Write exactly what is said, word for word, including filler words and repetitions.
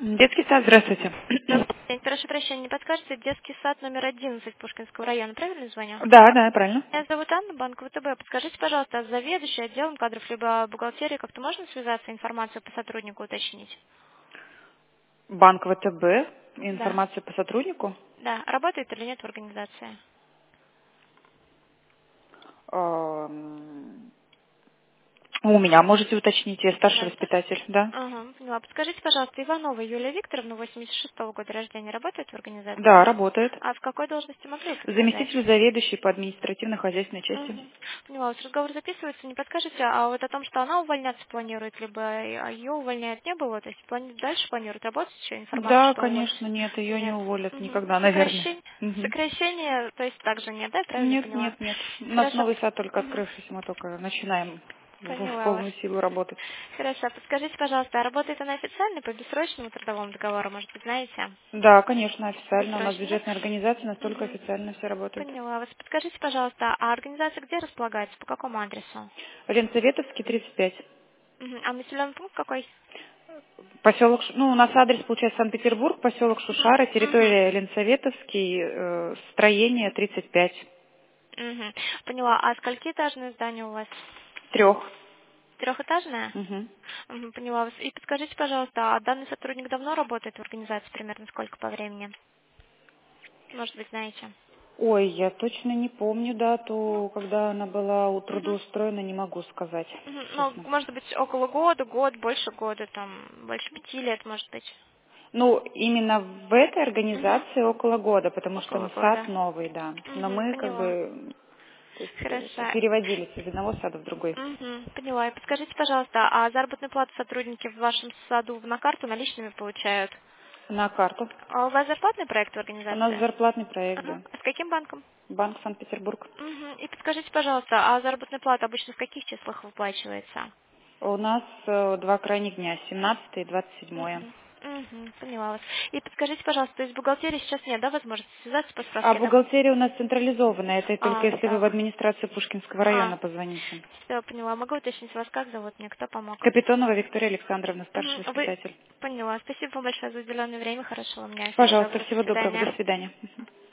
Детский сад, здравствуйте. Добрый день. Прошу прощения, не подскажете, детский сад номер одиннадцать Пушкинского района, правильно звоню? Да, да, правильно. Меня зовут Анна, банк ВТБ. Подскажите, пожалуйста, а заведующий отделом кадров либо бухгалтерии как-то можно связаться, информацию по сотруднику уточнить? Банк ВТБ, Да. информацию по сотруднику. Да, работает или нет в организации? Эм, У меня можете уточнить, я старший Да, воспитатель, да? ага, поняла. Подскажите, пожалуйста, Иванова Юлия Викторовна, восемьдесят шестого года рождения, работает в Да, организации? работает. А в какой должности могли бы подсказать? Заместитель заведующий по административно-хозяйственной части. Угу. Поняла, вот разговор записывается, не подскажете, а вот о том, что она увольняться планирует, либо ее увольняют, не было, то есть плани- дальше планирует работать еще, информация, Да, что уволят? конечно, нет, ее не Нет. уволят Угу. никогда, наверное. Сокращение, Мгм. сокращение, то есть также нет, да, правильно Нет, поняла? нет, нет. У нас Хорошо. новый сад только Угу. открывшийся, мы только начинаем в в Поняла вас. полную силу работать. Хорошо, подскажите, пожалуйста, а работает она официально по бессрочному трудовому договору, может быть, знаете? Да, конечно, официально. У нас Бессрочно, да? бюджетная организация, настолько Угу. официально все работает. Поняла вас. Подскажите, пожалуйста, а организация где располагается, по какому адресу? Ленсоветовский, тридцать пять. Угу. А населенный пункт какой? Поселок, Ш- ну, у нас адрес, получается, Санкт-Петербург, поселок Шушара, Угу. территория Ленсоветовский, э, строение тридцать пять. Угу. Поняла. А сколькиэтажное здание у вас? Трех. Трехэтажное? Мгм. Угу, поняла вас. И подскажите, пожалуйста, а данный сотрудник давно работает в организации, примерно сколько по времени? Может быть, знаете? Ой, я точно не помню дату, когда она была у Угу. трудоустроена, не могу сказать, Мгм. Ну, честно. может быть, около года, год, больше года, там, больше пяти лет, может быть. Ну, именно в этой Угу. организации около года, потому что Около м, сад года. новый, да. Но Угу, мы как поняла. бы, то есть, э, Хорошо. переводились из одного сада в другой. Угу, поняла. И подскажите, пожалуйста, а заработную плату сотрудники в вашем саду на карту наличными получают? На карту. А у вас зарплатный проект в У нас организации? зарплатный проект, Ага. да. А с каким банком? Банк Санкт-Петербург. Мгм. И подскажите, пожалуйста, а заработная плата обычно в каких числах выплачивается? У нас э, два крайних дня, семнадцатое и двадцать седьмое. Мгм. Мгм. Поняла вас. И подскажите, пожалуйста, то есть бухгалтерии сейчас нет, да, возможности связаться по А справке? Там... бухгалтерия у нас централизованная, это только А, если вы в так. администрацию Пушкинского района А, позвоните. все, поняла. Могу уточнить вас, как зовут мне, кто помог? Капитонова Виктория Александровна, Мгм. старший Вы воспитатель. поняла. Спасибо вам большое за уделенное время. Хорошего вам дня. Всего Пожалуйста, доброго. До всего доброго, свидания. до свидания. Мгм.